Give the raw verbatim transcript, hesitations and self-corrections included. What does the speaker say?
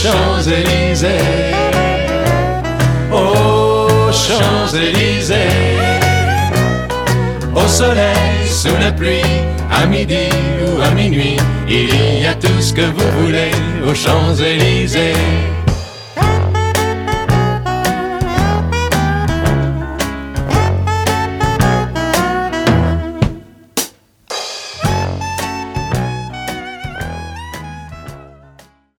Champs-Élysées, aux Champs-Élysées, au soleil, sous la pluie, à midi ou à minuit, il y a tout ce que vous voulez aux Champs-Élysées.